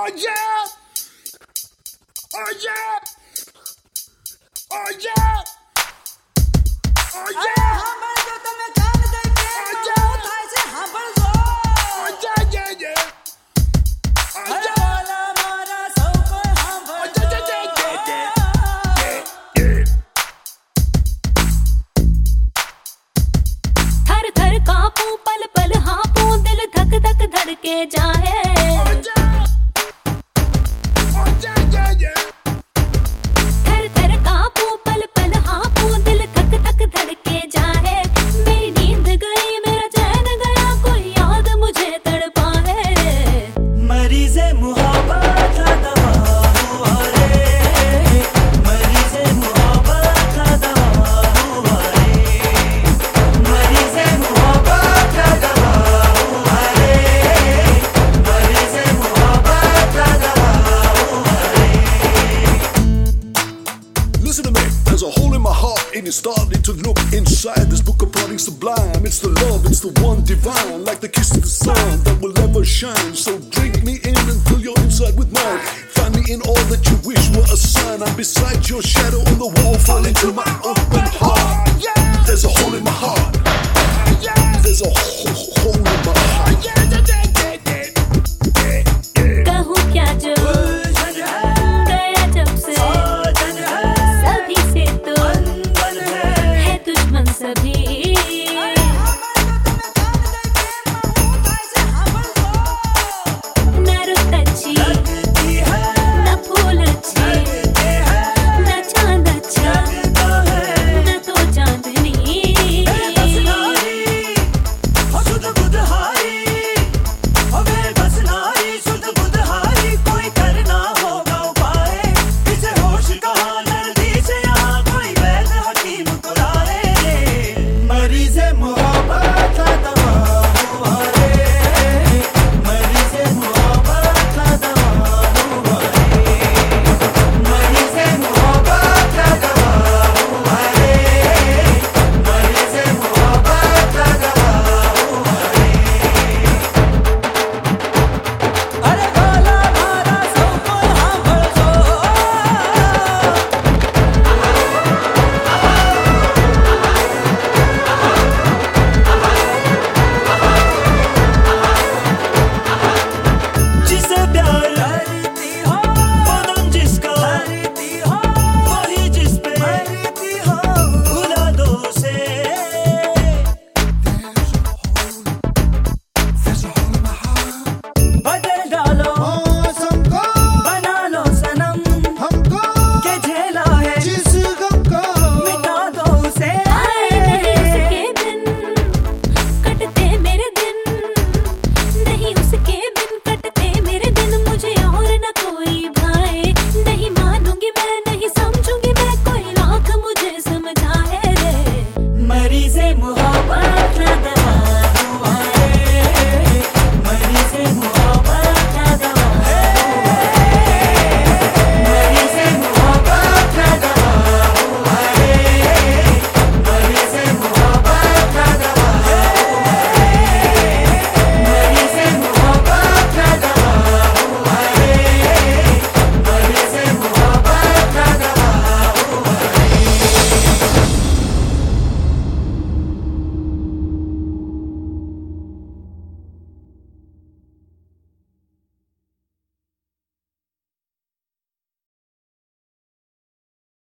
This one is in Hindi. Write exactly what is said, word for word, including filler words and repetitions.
Oh yeah! Oh yeah! Oh yeah! Oh yeah! थर थर कांपू पल पल हाँपू दिल धक धक धड़के जाए थर थर कांपू पल पल हाँपू दिल धक धक धड़के जाए मेरी नींद गई मेरा चैन गया कोई याद मुझे तड़पा है मरीज़े मुहब्बत का दवा हुआ रे मरीज़े मुहब्बत का दवा हुआ रे मरीज़े मुहब्बत का दवा हुआ रे मरीज़े मुहब्बत का दवा हुआ रे. Listen to me, there's a hole in my heart and it's starting to look inside this book of parting sublime. It's the love, it's the one divine, like the kiss of the sun that will never shine. So drink me in and fill your inside with mine. Find me in all that you wish were a sign. I'm beside your shadow on the wall, fall into my open heart. There's a hole in my heart. There's a ho- hole in my heart.